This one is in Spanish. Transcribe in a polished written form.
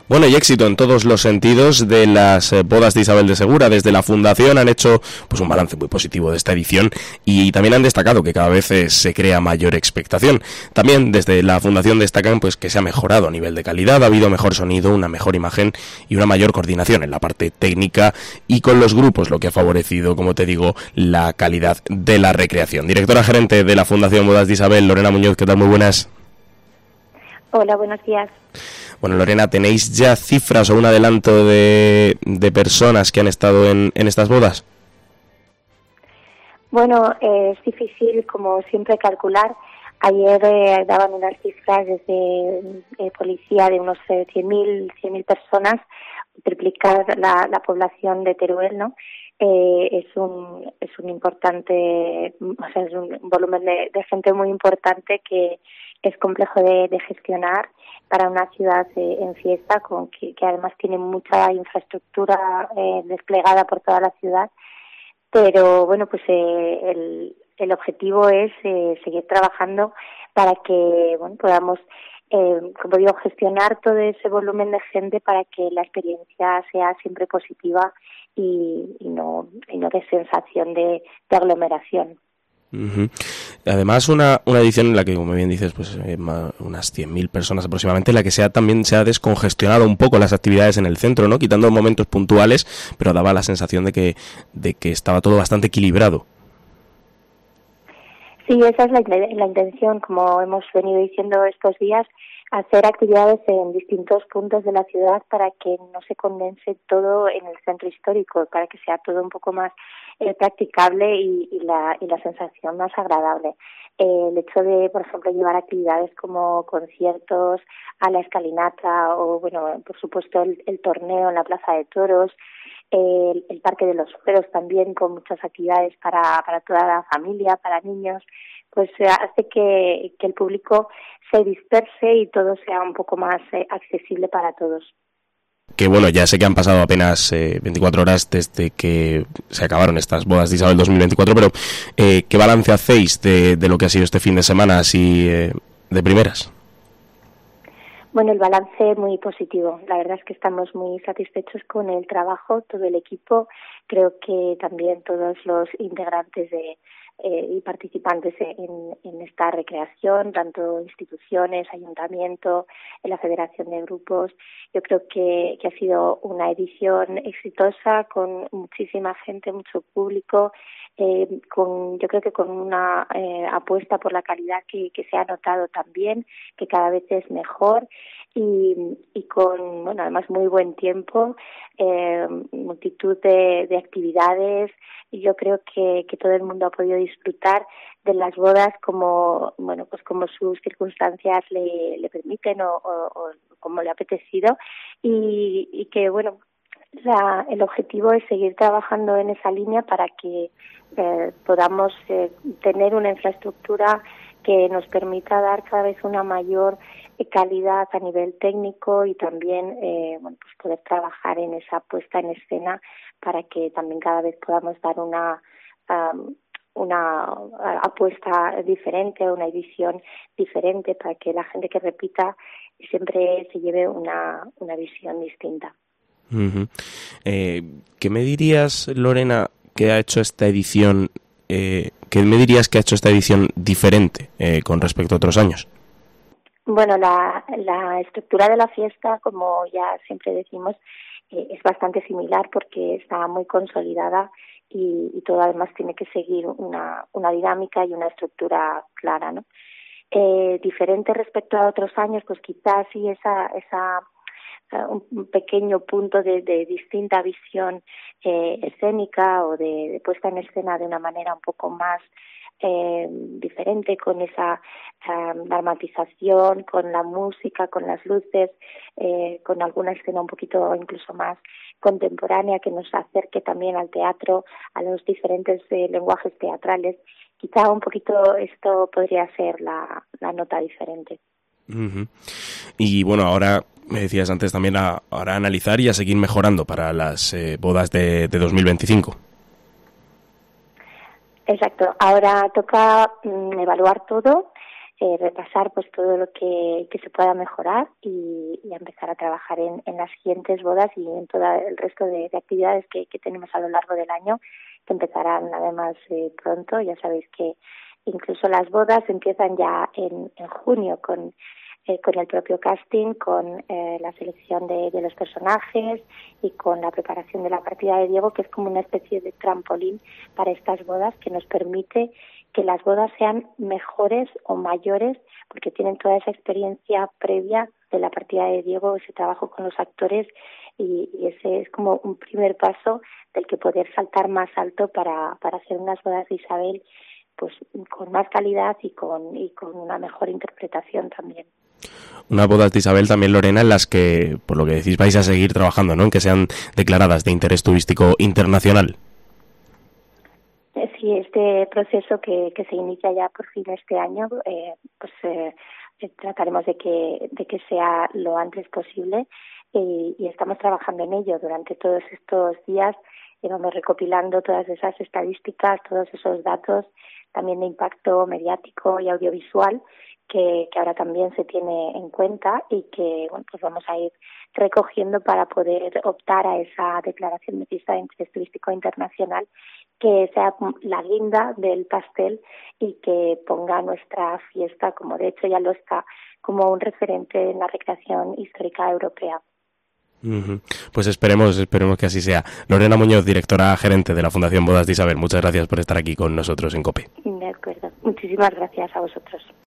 Bueno, y éxito en todos los sentidos de las bodas de Isabel de Segura. Desde la Fundación han hecho pues un balance muy positivo de esta edición y también han destacado que cada vez se crea mayor expectación. También desde la Fundación destacan pues que se ha mejorado a nivel de calidad, ha habido mejor sonido, una mejor imagen y una mayor coordinación en la parte técnica y con los grupos, lo que ha favorecido, como te digo, la calidad de la recreación. Directora gerente de la Fundación Bodas de Isabel, Lorena Muñoz, ¿qué tal? Muy buenas. Hola, buenos días. Bueno, Lorena, ¿tenéis ya cifras o un adelanto de personas que han estado en estas bodas? Bueno, es difícil, como siempre, calcular. Ayer daban unas cifras desde policía de unos 100.000 personas, triplicar la población de Teruel, ¿no? Es un importante, o sea, es un volumen de gente muy importante que es complejo de gestionar para una ciudad en fiesta, que además tiene mucha infraestructura desplegada por toda la ciudad. Pero bueno, pues el objetivo es seguir trabajando para que podamos, como digo, gestionar todo ese volumen de gente para que la experiencia sea siempre positiva y no de sensación de aglomeración. Uh-huh. Además, una edición en la que, como bien dices, pues unas 100.000 personas aproximadamente, en la que también se ha descongestionado un poco las actividades en el centro, ¿no? Quitando momentos puntuales, pero daba la sensación de que estaba todo bastante equilibrado. Sí, esa es la intención, como hemos venido diciendo estos días, hacer actividades en distintos puntos de la ciudad para que no se condense todo en el centro histórico, para que sea todo un poco más practicable y la sensación más agradable. El hecho de, por ejemplo, llevar actividades como conciertos a la escalinata o, bueno, por supuesto el torneo en la Plaza de Toros, el Parque de los Fueros también con muchas actividades para toda la familia, para niños, pues hace que el público se disperse y todo sea un poco más accesible para todos. Que bueno, ya sé que han pasado apenas 24 horas desde que se acabaron estas bodas de Isabel 2024, pero ¿qué balance hacéis de lo que ha sido este fin de semana así de primeras? Bueno, el balance muy positivo. La verdad es que estamos muy satisfechos con el trabajo, todo el equipo. Creo que también todos los integrantes y participantes en esta recreación, tanto instituciones, ayuntamiento, en la Federación de Grupos. Yo creo que ha sido una edición exitosa con muchísima gente, mucho público, yo creo que con una apuesta por la calidad que se ha notado también, que cada vez es mejor y con, bueno, además muy buen tiempo, multitud de actividades. Y yo creo que todo el mundo ha podido disfrutar de las bodas como, bueno, pues como sus circunstancias le permiten o como le ha apetecido y que, bueno, el objetivo es seguir trabajando en esa línea para que podamos tener una infraestructura que nos permita dar cada vez una mayor calidad a nivel técnico y también pues poder trabajar en esa puesta en escena para que también cada vez podamos dar una apuesta diferente, una edición diferente para que la gente que repita siempre se lleve una visión distinta. Uh-huh. ¿Qué me dirías, Lorena, que ha hecho esta edición? ¿Qué me dirías que ha hecho esta edición diferente con respecto a otros años? Bueno, la estructura de la fiesta, como ya siempre decimos, es bastante similar porque está muy consolidada y todo además tiene que seguir una dinámica y una estructura clara, ¿no? Diferente respecto a otros años, pues quizás sí esa un pequeño punto de distinta visión escénica o de puesta en escena de una manera un poco más diferente, con esa dramatización, con la música, con las luces, con alguna escena un poquito incluso más contemporánea que nos acerque también al teatro, a los diferentes lenguajes teatrales. Quizá un poquito esto podría ser la nota diferente. Uh-huh. Y bueno, ahora me decías antes también ahora analizar y a seguir mejorando para las bodas de 2025. Exacto. Ahora toca evaluar todo, repasar pues todo lo que se pueda mejorar y empezar a trabajar en las siguientes bodas y en todo el resto de actividades que tenemos a lo largo del año, que empezarán además pronto. Ya sabéis que incluso las bodas empiezan ya en junio con el propio casting, con la selección de los personajes y con la preparación de la partida de Diego, que es como una especie de trampolín para estas bodas que nos permite que las bodas sean mejores o mayores, porque tienen toda esa experiencia previa de la partida de Diego, ese trabajo con los actores, y ese es como un primer paso del que poder saltar más alto para hacer unas bodas de Isabel pues con más calidad y con una mejor interpretación también. Unas bodas de Isabel también, Lorena, en las que, por lo que decís, vais a seguir trabajando, ¿no? En que sean declaradas de interés turístico internacional. Sí, este proceso que se inicia ya por fin este año, trataremos de que sea lo antes posible y estamos trabajando en ello durante todos estos días. Vamos recopilando todas esas estadísticas, todos esos datos, también de impacto mediático y audiovisual que ahora también se tiene en cuenta y que pues vamos a ir recogiendo para poder optar a esa declaración de pista de interés turístico internacional, que sea la guinda del pastel y que ponga nuestra fiesta, como de hecho ya lo está, como un referente en la recreación histórica europea. Pues esperemos que así sea. Lorena Muñoz, directora gerente de la Fundación Bodas de Isabel, muchas gracias por estar aquí con nosotros en COPE. De acuerdo. Muchísimas gracias a vosotros.